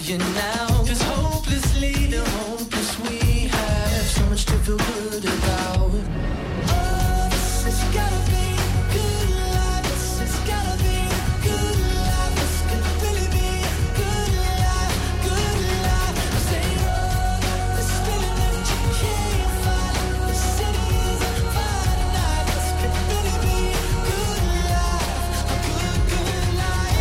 you now. 'Cause hopelessly the hopeless we have so much to feel good about. Oh, this has gotta be good life. This has gotta be good life. This could really be good life, good life. I say, oh, this feeling that you can't find. The city is on fire tonight. This could really be good life, a good, good life.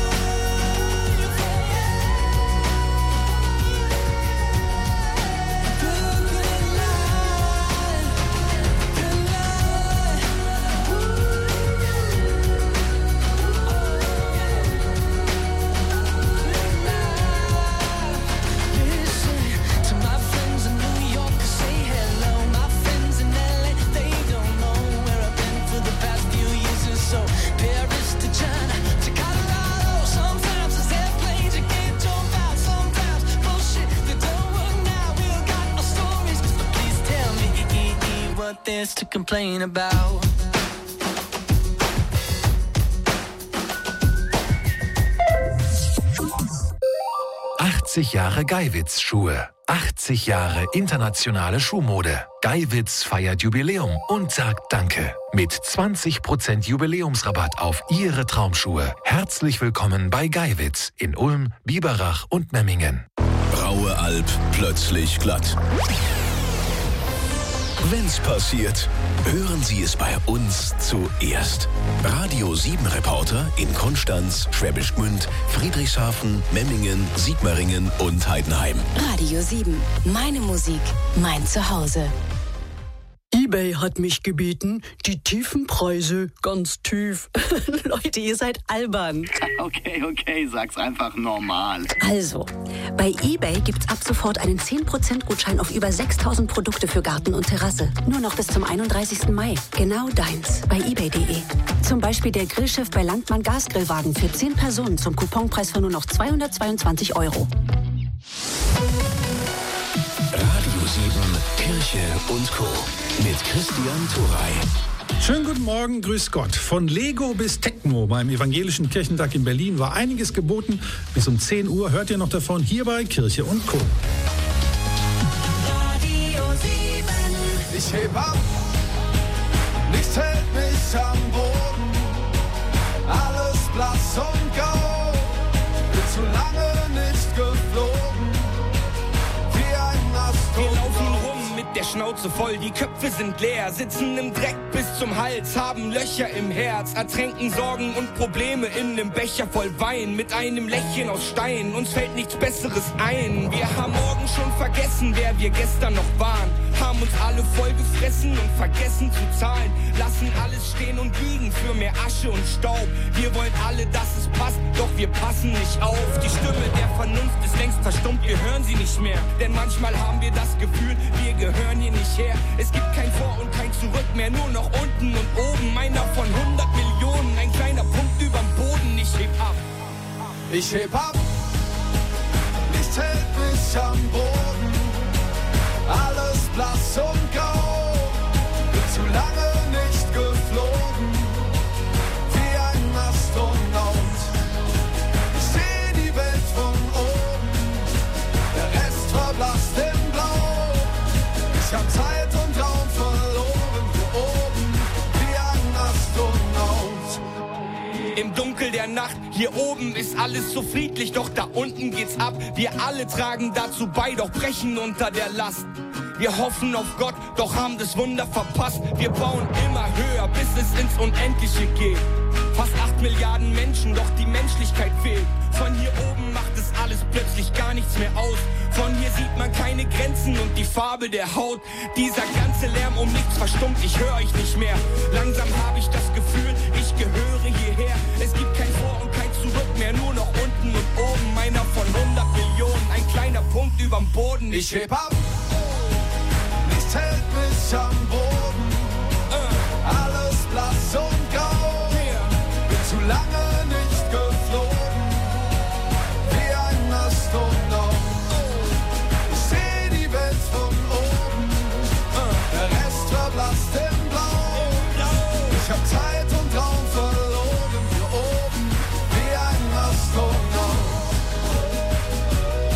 There's to complain about. Jahre Geiwitz-Schuhe. 80 Jahre internationale Schuhmode. Geiwitz feiert Jubiläum und sagt Danke. Mit 20% Jubiläumsrabatt auf Ihre Traumschuhe. Herzlich willkommen bei Geiwitz in Ulm, Biberach und Memmingen. Raue Alb, plötzlich glatt. Wenn's passiert, hören Sie es bei uns zuerst. Radio 7 Reporter in Konstanz, Schwäbisch Gmünd, Friedrichshafen, Memmingen, Sigmaringen und Heidenheim. Radio 7, meine Musik, mein Zuhause. eBay hat mich gebeten, die tiefen Preise ganz tief. Leute, ihr seid albern. Okay, sag's einfach normal. Also, bei eBay gibt's ab sofort einen 10% Gutschein auf über 6.000 Produkte für Garten und Terrasse. Nur noch bis zum 31. Mai. Genau deins. Bei ebay.de. Zum Beispiel der Grillchef bei Landmann Gasgrillwagen für 10 Personen zum Couponpreis von nur noch 222 €. Radio 7, Kirche und Co. mit Christian Thuray. Schönen guten Morgen, grüß Gott. Von Lego bis Techno beim Evangelischen Kirchentag in Berlin war einiges geboten. Bis um 10 Uhr hört ihr noch davon hier bei Kirche und Co. Radio 7. Ich heb ab, nichts hält mich am Boden. Alles blass und grau, bin zu lange nicht geflogen. Wie ein Astronaut. Wir laufen rum mit der Schnauze voll, die Köpfe sind leer, sitzen im Dreck bis zum Hals, haben Löcher im Herz, ertränken Sorgen und Probleme in nem Becher voll Wein, mit einem Lächeln aus Stein, uns fällt nichts Besseres ein. Wir haben morgen schon vergessen, wer wir gestern noch waren, haben uns alle voll gefressen und vergessen zu zahlen, lassen alles stehen und liegen für mehr Asche und Staub. Wir wollen alle, dass es passt, doch wir passen nicht auf. Die Stimme der Vernunft ist längst verstummt, wir hören sie nicht mehr, denn manchmal haben wir das Gefühl, wir gehören hier nicht her. Es gibt kein Vor und kein Zurück mehr, nur noch unten und oben. Einer von 100 Millionen, ein kleiner Punkt überm Boden. Ich heb ab. Ich heb ab, nichts hält mich am Boden. Alles blass und grau, bin zu lange nicht geflogen. Wie ein Astronaut, ich seh die Welt von oben. Der Rest verblasst in Blau. Ich hab Zeit und Raum verloren, hier oben, wie ein Astronaut. Im Dunkel der Nacht, hier oben ist alles so friedlich, doch da unten geht's ab. Wir alle tragen dazu bei, doch brechen unter der Last. Wir hoffen auf Gott, doch haben das Wunder verpasst. Wir bauen immer höher, bis es ins Unendliche geht. Fast 8 Milliarden Menschen, doch die Menschlichkeit fehlt. Von hier oben macht es alles plötzlich gar nichts mehr aus. Von hier sieht man keine Grenzen und die Farbe der Haut. Dieser ganze Lärm um nichts verstummt, ich höre euch nicht mehr. Langsam habe ich das Gefühl, ich gehöre hierher. Es gibt kein Vor und kein Zurück mehr, nur noch unten und oben. Einer von 100 Millionen, ein kleiner Punkt überm Boden. Ich heb ab, nichts hält mich am Boden. Alles blass und grau, bin zu lange nicht geflogen. Wie ein Astronaut, ich seh die Welt von oben. Der Rest verblasst in Blau. Ich hab Zeit und Raum verloren, hier oben, wie ein Astronaut.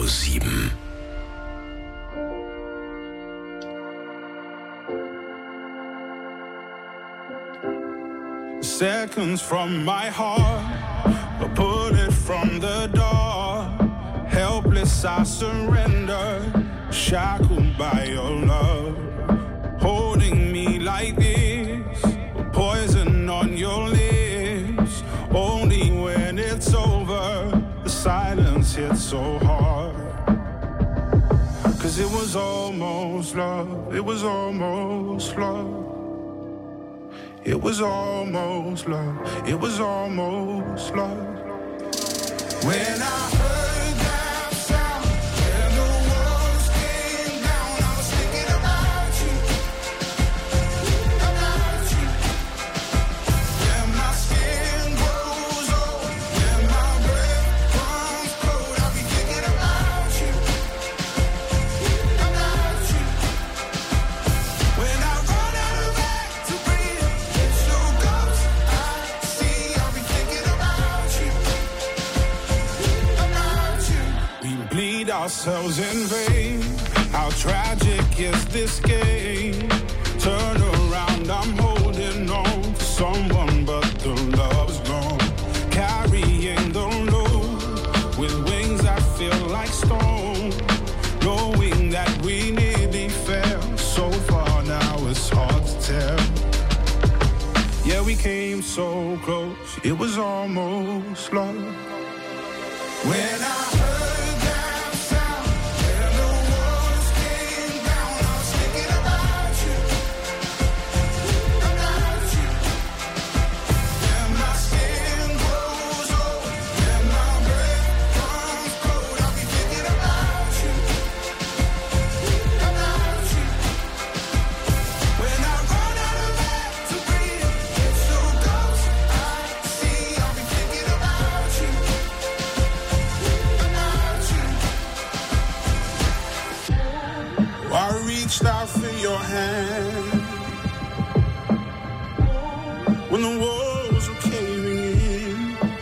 7. Seconds from my heart, a bullet from the door. Helpless I surrender, shackled by your love. Holding me like this, poison on your lips. Only when it's over, the silence hits so hard. 'Cause it was almost love, it was almost love. It was almost love, it was almost love. When I heard that sound, and the walls came down, I was thinking about you. When my skin grows old, when my breath comes cold, I'll be thinking about you. When I run out of air to breathe, it's your ghost I see, I'll be thinking about you. We bleed ourselves in vain. How tragic is this game? Turn around, I'm holding on to someone, but the love's gone. Carrying the load with wings that feel like stone. Knowing that we nearly fell so far, now it's hard to tell. Yeah, we came so close, it was almost love. When I heard that sound, and the walls came down, I was thinking about you. When my skin grows old, when my breath comes cold, I'll be thinking about you. When I run out of air to breathe, it's your ghost I see, I'll be thinking about you. I reached out for your hand when the walls were caving in,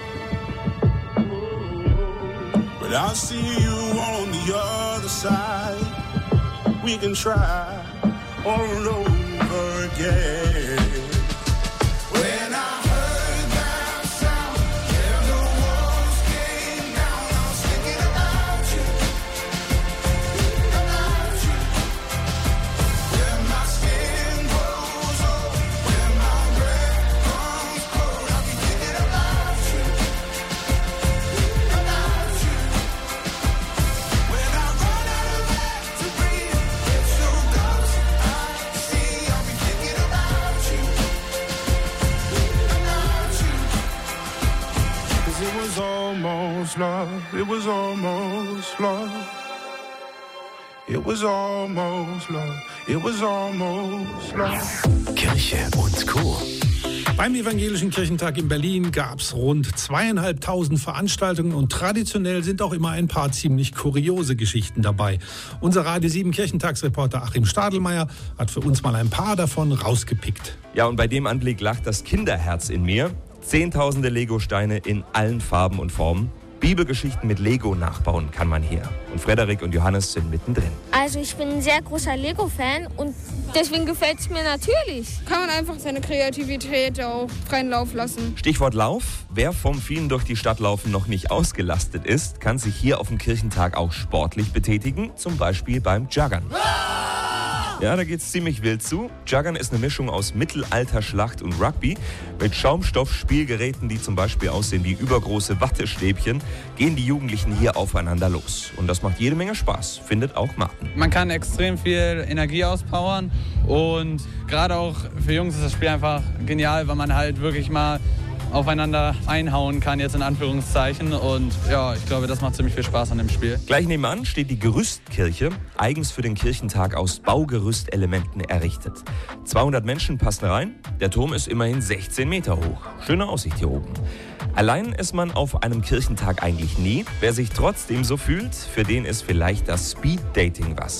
but I see you on the other side. We can try all over again. When I heard that sound, and the walls came down, I was thinking about you. When my skin grows old, when my breath comes cold, I'll be thinking about you. When I run out of air to breathe, it's your ghost I see, I'll be thinking about you. 'Cause it was almost love, it was almost love. It was almost love, it was almost love. Kirche und Co. Beim Evangelischen Kirchentag in Berlin gab es rund 2.500 Veranstaltungen und traditionell sind auch immer ein paar ziemlich kuriose Geschichten dabei. Unser Radio 7 Kirchentagsreporter Achim Stadelmeier hat für uns mal ein paar davon rausgepickt. Ja, und bei dem Anblick lacht das Kinderherz in mir. Zehntausende Legosteine in allen Farben und Formen. Bibelgeschichten mit Lego nachbauen kann man hier. Und Frederik und Johannes sind mittendrin. Also ich bin ein sehr großer Lego-Fan und deswegen gefällt es mir natürlich. Kann man einfach seine Kreativität auch freien Lauf lassen. Stichwort Lauf. Wer vom vielen durch die Stadt laufen noch nicht ausgelastet ist, kann sich hier auf dem Kirchentag auch sportlich betätigen. Zum Beispiel beim Juggern. Ja, da geht's ziemlich wild zu. Juggern ist eine Mischung aus Mittelalterschlacht und Rugby. Mit Schaumstoff-Spielgeräten, die zum Beispiel aussehen wie übergroße Wattestäbchen, gehen die Jugendlichen hier aufeinander los. Und das macht jede Menge Spaß, findet auch Martin. Man kann extrem viel Energie auspowern und gerade auch für Jungs ist das Spiel einfach genial, weil man halt wirklich mal aufeinander einhauen kann, jetzt in Anführungszeichen. Und ja, ich glaube, das macht ziemlich viel Spaß an dem Spiel. Gleich nebenan steht die Gerüstkirche, eigens für den Kirchentag aus Baugerüstelementen errichtet. 200 Menschen passen rein, der Turm ist immerhin 16 Meter hoch. Schöne Aussicht hier oben. Allein ist man auf einem Kirchentag eigentlich nie. Wer sich trotzdem so fühlt, für den ist vielleicht das Speed-Dating was.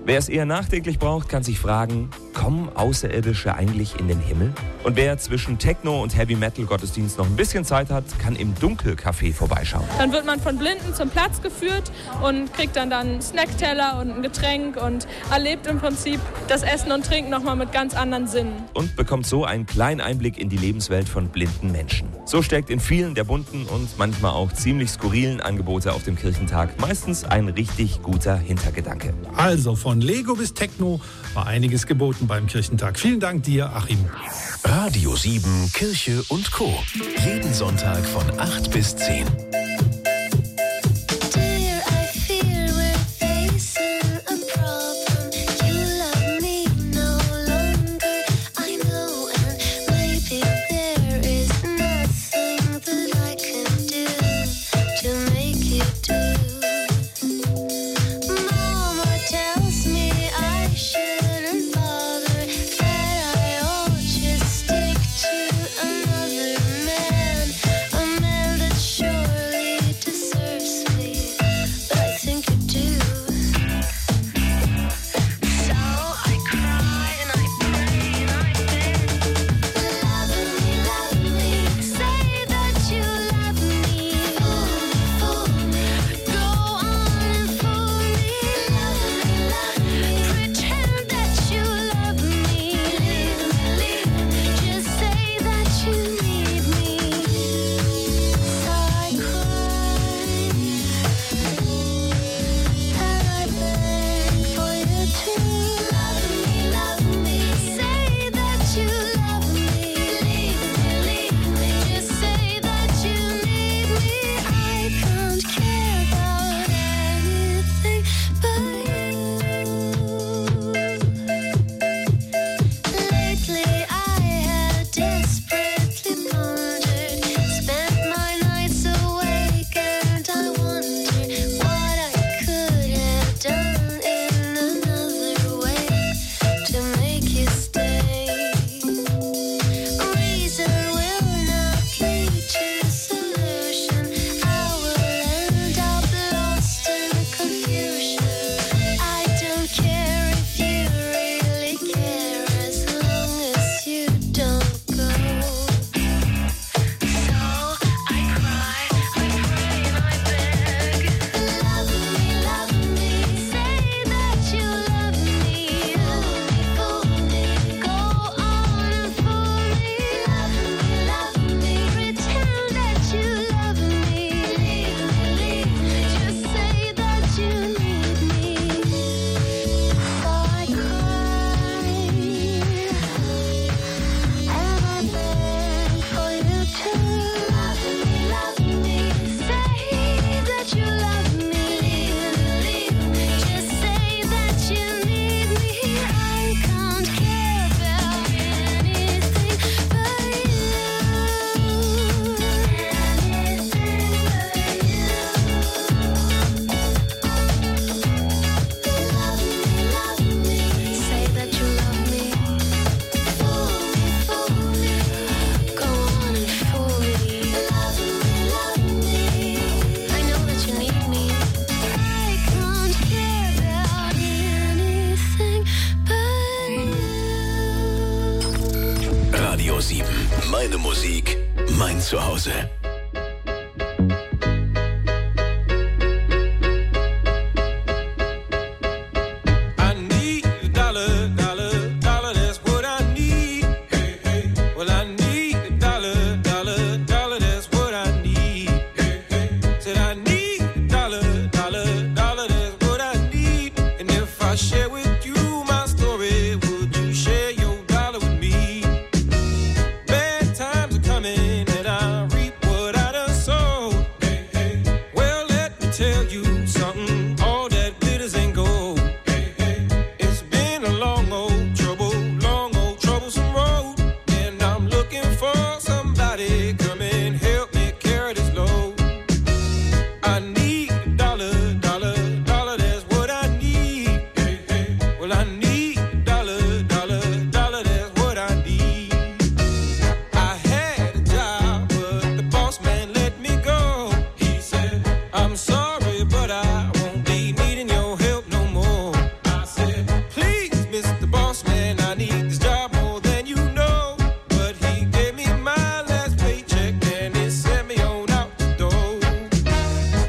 Wer es eher nachdenklich braucht, kann sich fragen, kommen Außerirdische eigentlich in den Himmel? Und wer zwischen Techno und Heavy Metal Gottesdienst noch ein bisschen Zeit hat, kann im Dunkelcafé vorbeischauen. Dann wird man von Blinden zum Platz geführt und kriegt dann einen Snackteller und ein Getränk und erlebt im Prinzip das Essen und Trinken nochmal mit ganz anderen Sinnen. Und bekommt so einen kleinen Einblick in die Lebenswelt von blinden Menschen. So steckt in vielen der bunten und manchmal auch ziemlich skurrilen Angebote auf dem Kirchentag meistens ein richtig guter Hintergedanke. Also von Lego bis Techno war einiges geboten beim Kirchentag. Vielen Dank dir, Achim. Radio 7, Kirche und Co. Jeden Sonntag von 8 bis 10. Radio 7. Meine Musik, mein Zuhause. Bad times are coming and I reap what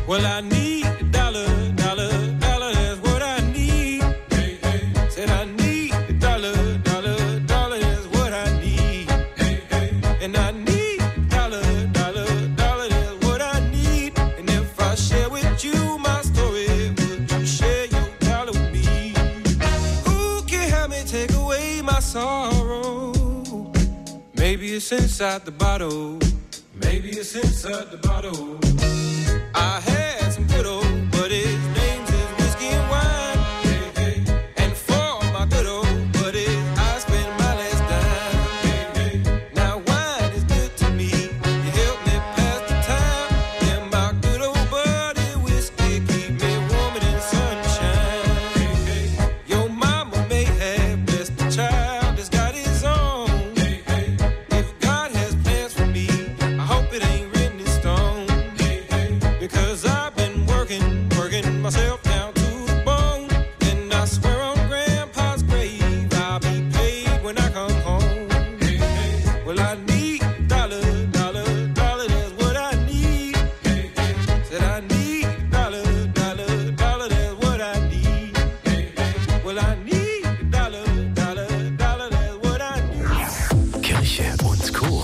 Well, I need a dollar, dollar, dollar, that's what I need. Hey, hey. Said I need a dollar, dollar, dollar, that's what I need. Hey, hey. And I need a dollar, dollar, dollar, that's what I need. And if I share with you my story, would you share your dollar with me? Who can help me take away my sorrow? Maybe it's inside the bottle. Maybe it's inside the bottle. I had some good old buddies, names is whiskey and wine. Hey, hey. And for my good old buddies, I spent my last dime. Hey, hey. Now wine is good to me, you help me pass the time. And my good old buddy, whiskey keep me warm in the sunshine. Hey, hey. Your mama may have blessed the child that's got his own. Hey, hey. If God has plans for me, I hope it ain't written in stone. Because I've been working myself down to the bone. And I swear on Grandpa's grave, I'll be paid when I come home. Hey, hey. Well, I need a dollar, dollar, dollar, that's what I need. Hey, hey. Said I need a dollar, dollar, dollar, that's what I need. Hey, hey. Well, I need a dollar, dollar, dollar, that's what I need. Kirche und Co.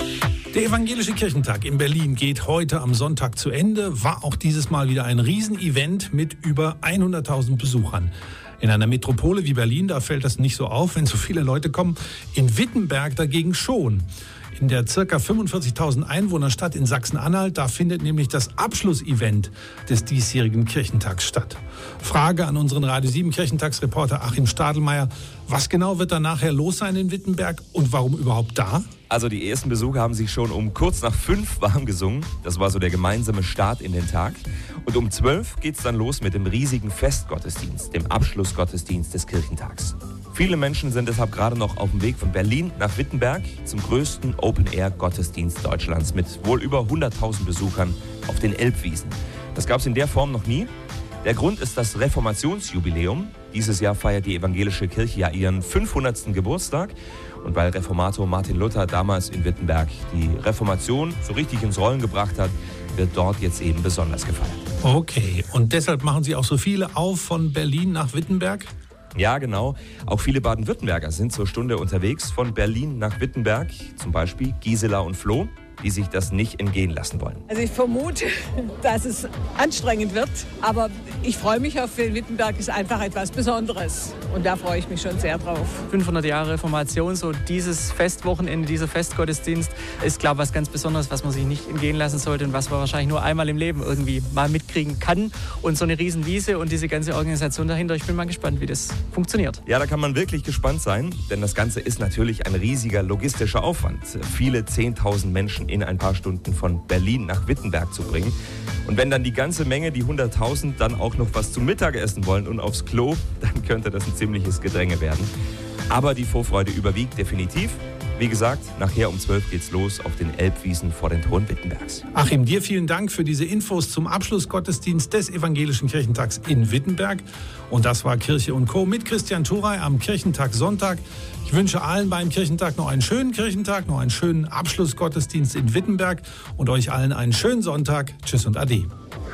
Der Evangelische Kirchentag in Berlin geht heute am Sonntag zu Ende. War auch dieses Mal wieder ein Riesenevent mit über 100.000 Besuchern. In einer Metropole wie Berlin, da fällt das nicht so auf, wenn so viele Leute kommen. In Wittenberg dagegen schon. In der ca. 45.000 Einwohnerstadt in Sachsen-Anhalt, da findet nämlich das Abschlussevent des diesjährigen Kirchentags statt. Frage an unseren Radio 7 Kirchentagsreporter Achim Stadelmeier. Was genau wird da nachher los sein in Wittenberg und warum überhaupt da? Also die ersten Besucher haben sich schon um kurz nach 5 warm gesungen. Das war so der gemeinsame Start in den Tag. Und um 12 geht's dann los mit dem riesigen Festgottesdienst, dem Abschlussgottesdienst des Kirchentags. Viele Menschen sind deshalb gerade noch auf dem Weg von Berlin nach Wittenberg zum größten Open-Air-Gottesdienst Deutschlands mit wohl über 100.000 Besuchern auf den Elbwiesen. Das gab es in der Form noch nie. Der Grund ist das Reformationsjubiläum. Dieses Jahr feiert die evangelische Kirche ja ihren 500. Geburtstag. Und weil Reformator Martin Luther damals in Wittenberg die Reformation so richtig ins Rollen gebracht hat, wird dort jetzt eben besonders gefeiert. Okay, und deshalb machen Sie auch so viele auf von Berlin nach Wittenberg? Ja, genau. Auch viele Baden-Württemberger sind zur Stunde unterwegs von Berlin nach Wittenberg. Zum Beispiel Gisela und Flo, die sich das nicht entgehen lassen wollen. Also ich vermute, dass es anstrengend wird, aber ich freue mich auf den Wittenberg, ist einfach etwas Besonderes und da freue ich mich schon sehr drauf. 500 Jahre Reformation, so dieses Festwochenende, dieser Festgottesdienst ist, glaube ich, was ganz Besonderes, was man sich nicht entgehen lassen sollte und was man wahrscheinlich nur einmal im Leben irgendwie mal mitkriegen kann. Und so eine Riesenwiese und diese ganze Organisation dahinter, ich bin mal gespannt, wie das funktioniert. Ja, da kann man wirklich gespannt sein, denn das Ganze ist natürlich ein riesiger logistischer Aufwand. Viele 10.000 Menschen in ein paar Stunden von Berlin nach Wittenberg zu bringen. Und wenn dann die ganze Menge, die 100.000, dann auch noch was zum Mittag essen wollen und aufs Klo, dann könnte das ein ziemliches Gedränge werden. Aber die Vorfreude überwiegt definitiv. Wie gesagt, nachher um 12 geht's los auf den Elbwiesen vor den Toren Wittenbergs. Achim, dir vielen Dank für diese Infos zum Abschlussgottesdienst des Evangelischen Kirchentags in Wittenberg. Und das war Kirche und Co. mit Christian Thuray am Kirchentag Sonntag. Ich wünsche allen beim Kirchentag noch einen schönen Kirchentag, noch einen schönen Abschlussgottesdienst in Wittenberg und euch allen einen schönen Sonntag. Tschüss und Ade.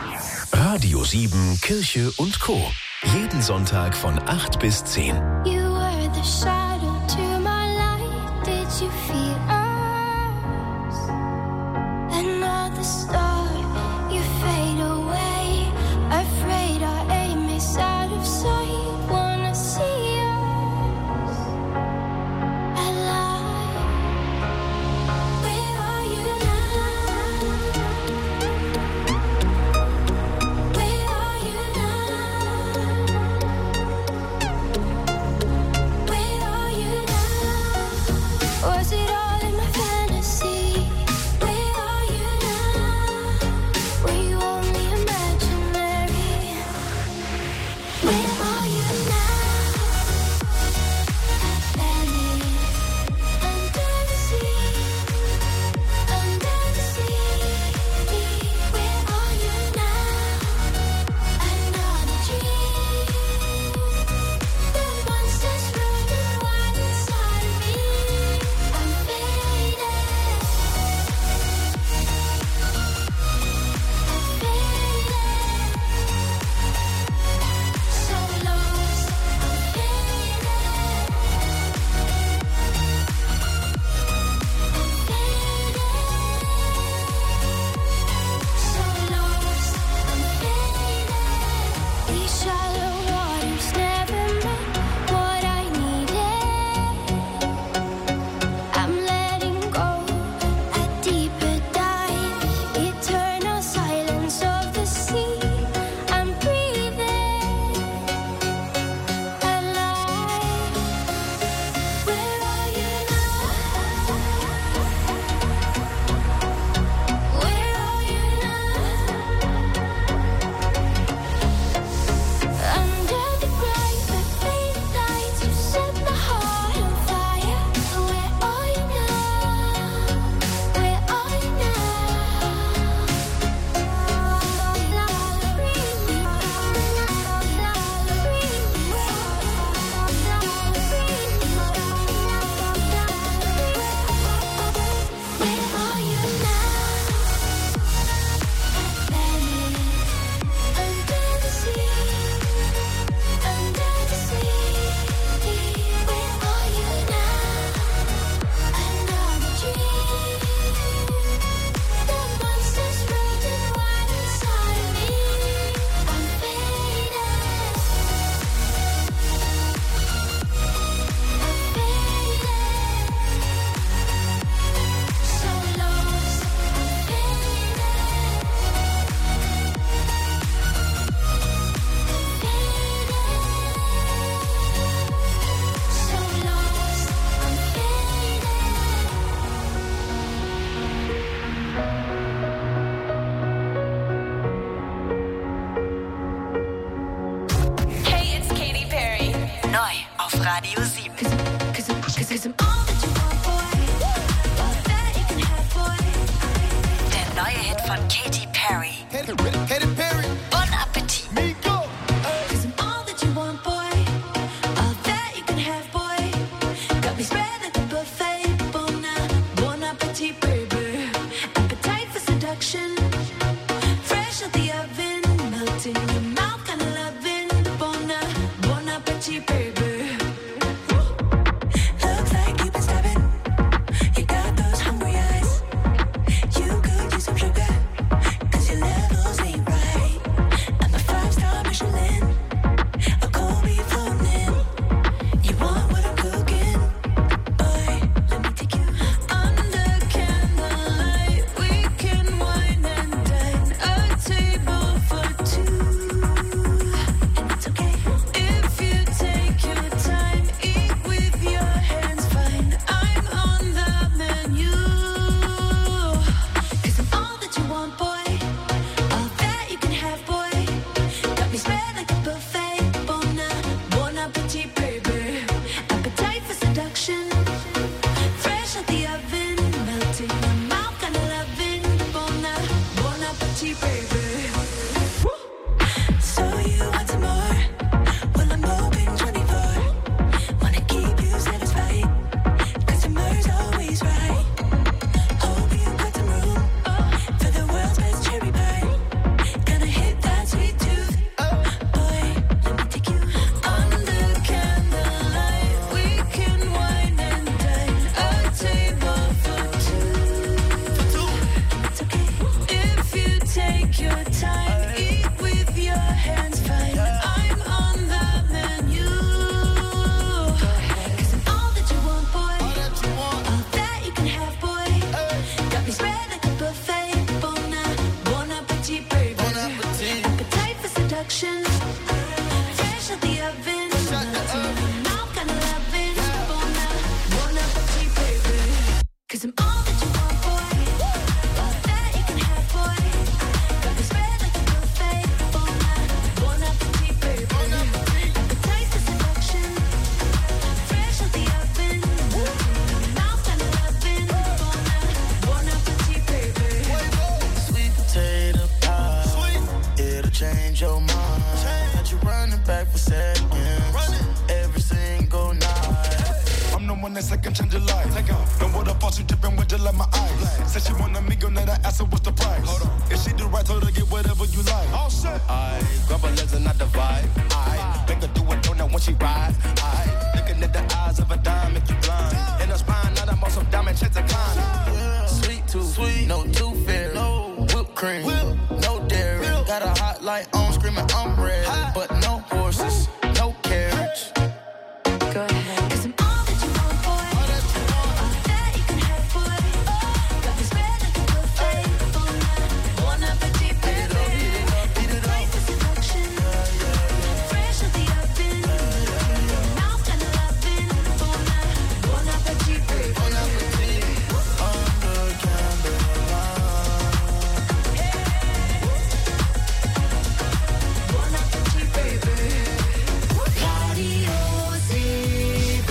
Radio 7 Kirche und Co. Jeden Sonntag von 8 bis 10. You were the shadow to my light. Did you feel us? Another star, you fade away. Afraid our aim is out of sight. Wanna see us alive. Where are you now? Where are you now? Where are 'Cause I'm all that you want, boy. All that you can have, boy. Der neue Hit von Katy Perry. Katy Perry. Bon Appetit. Migo. 'Cause I'm all that you want, boy. All that you can have, boy. Got me spread like a buffet. Bon appetit, baby. Appetite for seduction. Fresh out the oven. Melting in your mouth, kind of loving. Bon appetit, baby. Looks like you've been stabbing. You got those hungry eyes. You could use some sugar. 'Cause your levels ain't right. I'm a 5-star Michelin. A cold beef floating. You want what I'm cooking? Boy, let me take you under candlelight. We can wine and dine. A table for two. And it's okay if you take your time. Eat with your hands, fine. I'm on the menu. 'Cause I'm all that you want, boy. All that you can have, boy. Got me spread like a buffet. Bon appetit, baby. Appetite for seduction. Fresh out the oven. Melting in your mouth, kind of loving. Bon appetit, baby. So you want some more? Well, I'm open 24. Wanna keep you satisfied. 'Cause summer's always right. Hope you got some room for the world's best cherry pie. Gonna hit that sweet tooth. Boy, let me take you under candlelight. We can wine and dine. A table for two. And it's okay if you take your time. Eat with your hands, fine. I'm on the menu. 'Cause I'm all that you want, boy. All that you can have, boy. Got me spread like a buffet. Bon appetit, baby. Appetite for seduction. Fresh out the oven. Melting in your mouth, kind of loving. Bon appetit, baby. 'Cause I'm all that you want, boy. All that you can have, boy. Got me spread like a buffet. Bon appetit, baby. Appetite for seduction. Fresh out the oven. Melting in your mouth, kind of loving. Bon appetit, baby. Sweet potato pie. It'll change your mind. Got you running back for seconds. Every single night. I'm the one that second change your life. Know what the fuck you dipping with just like my eyes. Said she want a amigo, now I asked her what's the price. If she do right, told her get whatever you like. Oh shit. I grab her legs and I divide. I make her do a donut when she ride. I looking at the eyes of a dime, make you blind. In her spine, now I'm on some diamond checks and climb. Sweet tooth, sweet, no tooth fairy. No whipped cream, no dairy. Got a hot light on, screaming I'm ready. But no horses, no carriage. Go ahead. 'Cause I'm all that you want, boy. All that you can have, boy. Got me spread like a buffet. Bon appetit, baby. Appetite for seduction. Fresh out the oven. Melting in your mouth, kind of loving. Bon appetit, baby. Under candlelight. Bon appetit, baby. Radio City.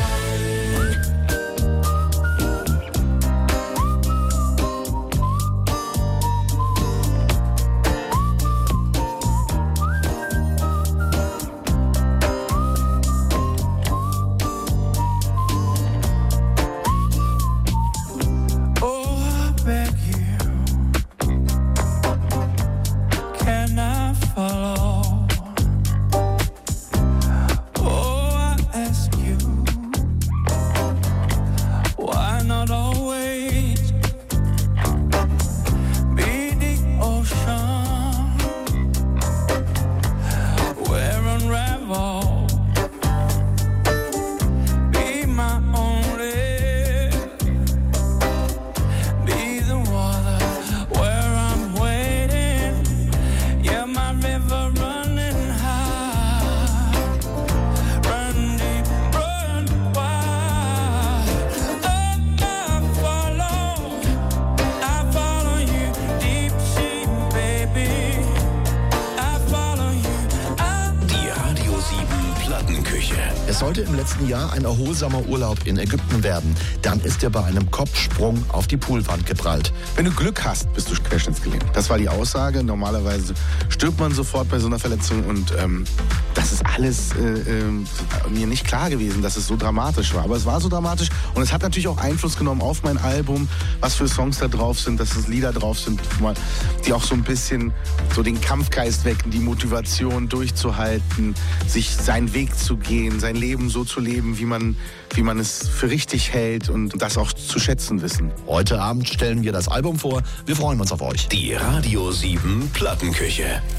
sollte im letzten Jahr ein erholsamer Urlaub in Ägypten werden. Dann ist er bei einem Kopfsprung auf die Poolwand geprallt. Wenn du Glück hast, bist du querschnittsgelähmt. Das war die Aussage. Normalerweise stirbt man sofort bei so einer Verletzung und das ist alles mir nicht klar gewesen, dass es so dramatisch war. Aber es war so dramatisch und es hat natürlich auch Einfluss genommen auf mein Album, was für Songs da drauf sind, dass es Lieder drauf sind, die auch so ein bisschen so den Kampfgeist wecken, die Motivation durchzuhalten, sich seinen Weg zu gehen, sein Leben so zu leben, wie man es für richtig hält und das auch zu schätzen wissen. Heute Abend stellen wir das Album vor. Wir freuen uns auf euch. Die Radio 7 Plattenküche.